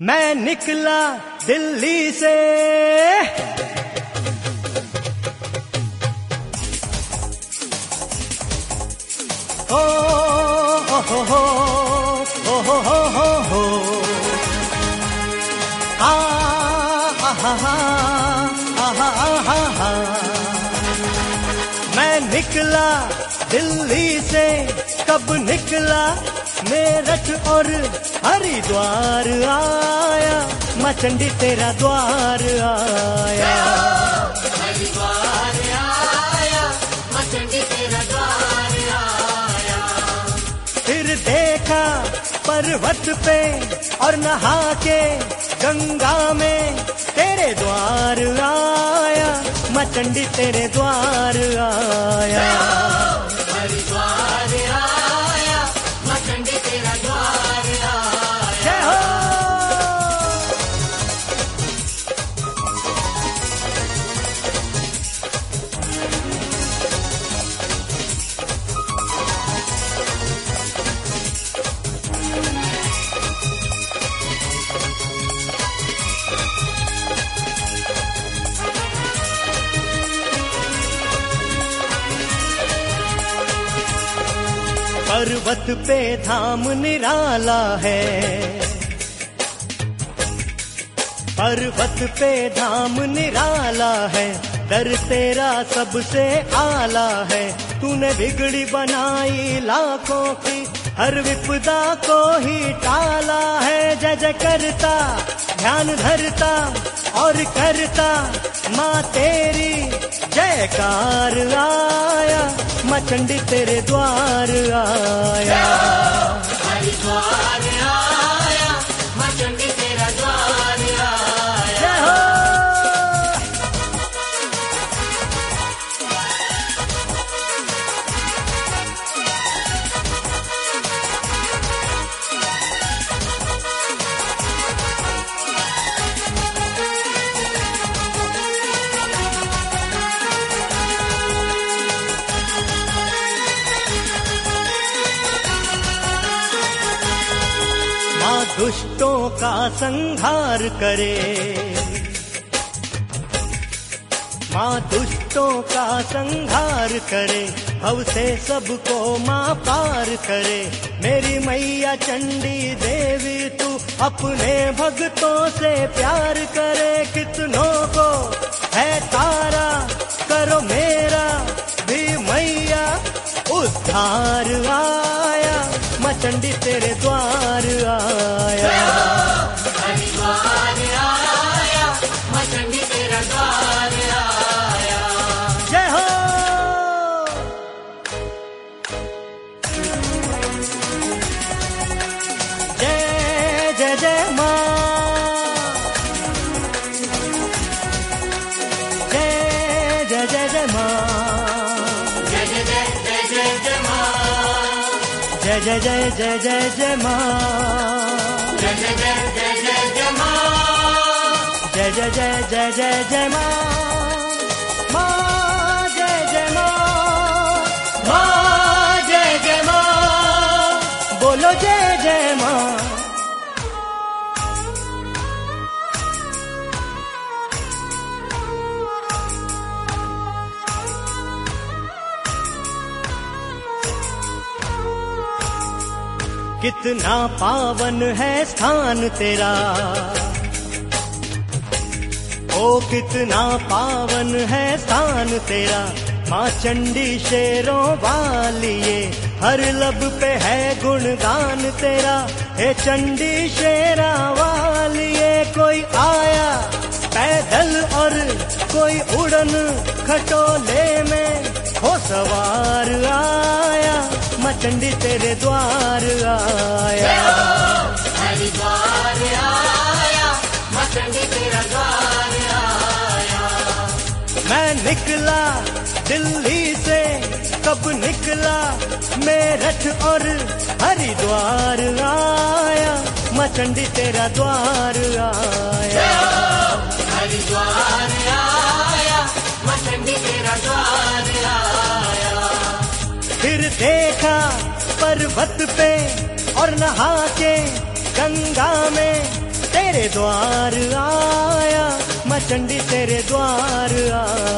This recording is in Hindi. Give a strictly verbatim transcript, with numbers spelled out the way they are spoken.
मैं निकला दिल्ली से ओ हो हो हो हो हो हो हो हो आ हा हा हा हा। मैं निकला दिल्ली से, कब निकला मेरठ और हरिद्वार आया, माँ चंडी तेरा द्वार आया। हरिद्वार आया, माँ चंडी तेरा द्वार आया। फिर देखा पर्वत पे और नहा के गंगा में तेरे द्वार आया, माँ चंडी तेरे द्वार आया। हरिद्वार आया, माँ चंडी तेरा द्वार आया। जय हो। पर्वत पे धाम निराला है, पर्वत पे धाम निराला है, दर तेरा सबसे आला है। तूने बिगड़ी बनाई लाखों की, हर विपदा को ही टाला है। जय जय करता ध्यान धरता और करता माँ तेरी जयकार आया, माँ चंडी तेरे द्वार आया। हरिद्वार आया, माँ चंडी तेरा द्वार आया। जय हो। दुष्टों का संहार करे, माँ दुष्टों का संहार करे, भव से सबको माँ पार करे। मेरी मैया चंडी देवी तू अपने भक्तों से प्यार करे। कितनों को है तारा करो मेरा भी मैया उद्धार आया, माँ चंडी तेरे द्वार आया। हरिद्वार आया, माँ चंडी तेरा द्वार आया। जय हो। जय जय जय माँ, जय जय जय जय माँ, जय जय जय जय जय जय माँ, जय जय जय जय जय जय माँ, जय जय जय जय जय जय माँ, जय जय जय जय जय जय माँ, माँ जय जय माँ, माँ जय जय माँ, बोलो जय जय माँ। कितना पावन है स्थान तेरा, ओ कितना पावन है स्थान तेरा। माँ चंडी शेरों वालिए, हर लब पे है गुणगान तेरा। हे चंडी शेरा वालिए, कोई आया पैदल और कोई उड़न खटोले में हो सवार आया, माँ चंडी तेरे द्वार आया। हरिद्वार आया, माँ चंडी तेरा द्वार आया। मैं निकला दिल्ली से, कब निकला मेरठ और हरिद्वार आया, माँ चंडी तेरा द्वार आया। हरिद्वार आया, माँ चंडी तेरा द्वार आया। फिर देखा पर्वत पे और नहा के गंगा में तेरे तेरे द्वार आया, मां चंडी तेरे द्वार आया।